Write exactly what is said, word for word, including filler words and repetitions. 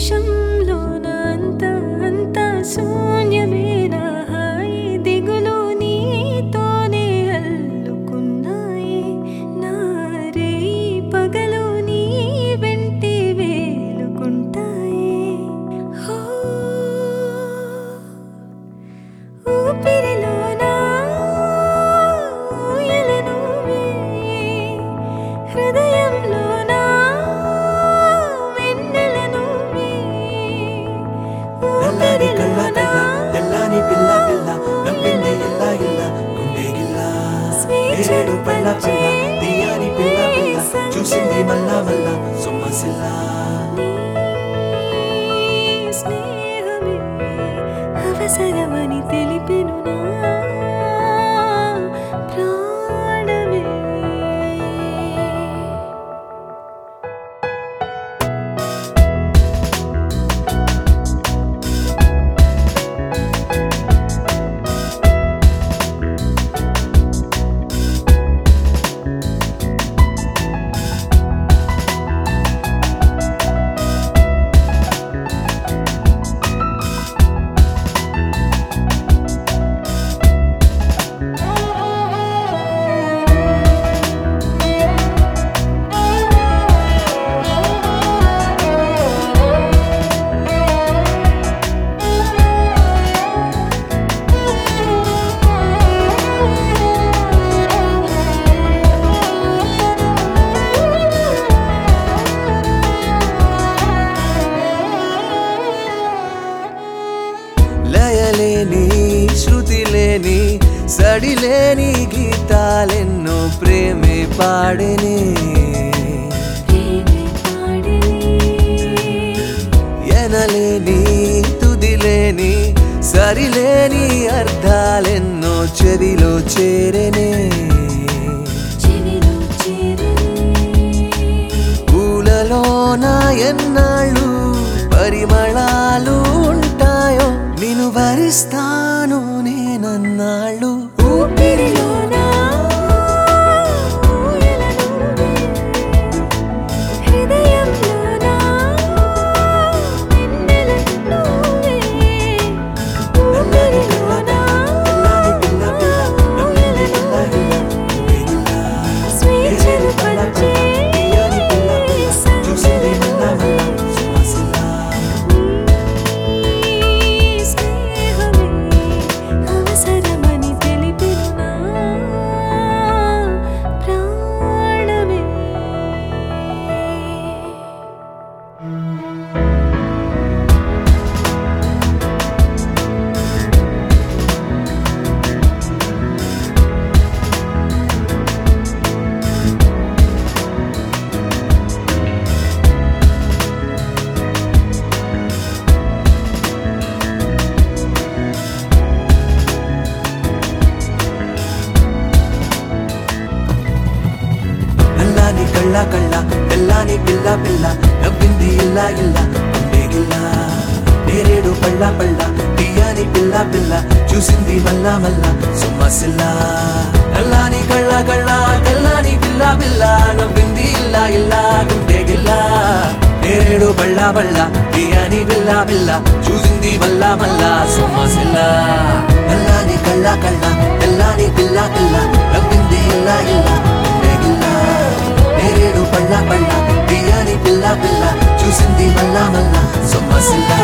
నిమిషంలోన అంత అంత శూన్యమేనా హాయి దిగులు నీతోనే అల్లుకున్నాయే నా రేయి పగలు నీ వెంటే వేలుకుంటాయే హో ఊపిరిలోన ఊయల నువ్వే హృదయంలోన వెన్నెల నువ్వే తెల్లారి కళ్ళ కళ్ళ తెల్లాని పిల్ల పిల్ల నవ్వింది ఇల్ల ఇల్ల గుండె గిల్ల ఏడు పళ్ళ పళ్ళ తీయాని పిల్ల పిల్ల చూసింది మళ్ళా మళ్ళా సొమ్మసిల్ల స్నేహమే అవసరమని తెలిపెను నా ప్రాణమే లయలేని శృతి లేని సడిలేని గీతాలెన్నో ప్రేమే పాడేనే ప్రేమే పాడేనే ఎనలేని తుదిలేని సరిలేని అర్థాలెన్నో చెవిలో చేరేనే చెవిలో చేరనే పూలలోన ఎన్నాళ్ళు పరిమళాలు ఉంటాయో నిన్ను భరిస్తాను నేనన్నాళ్ళు ఊపిరిలోన ఊయల నువ్వే హృదయంలోన వెన్నెల నువ్వే ఊపిరిలోన ఊయల నువ్వే స్వేచ్ఛను పంచే స్నేహమే అవసరమని తెలిపెను నా ప్రాణమే నల్లాని కళ్ళ కళ్ళ తెల్లాని పిల్ల పిల్ల నవ్వింది ఇల్ల ఇల్ల గుండె గిల్ల నేరేడు పళ్ళ పళ్ళ తీయాని పిల్ల పిల్ల చూసింది మళ్ళా మళ్ళా సొమ్మసిల్ల నల్లాని కళ్ళ కళ్ళ తెల్లాని పిల్ల పిల్ల నవ్వింది ఇల్ల ఇల్ల గుండె గిల్ల నేరేడు పళ్ళ పళ్ళ తీయాని పిల్ల పిల్ల చూసింది మళ్ళా మళ్ళా సొమ్మసిల్ల నల్లాని కళ్ళ కళ్ళ తెల్లాని పిల్ల పిల్ల నవ్వింది ఇల్ల ఇల్ల గుండె గిల్ల నేరేడు పళ్ళ పళ్ళ తీయాని పిల్ల పిల్ల చూసింది మళ్ళా మళ్ళా సొమ్మసిల్ల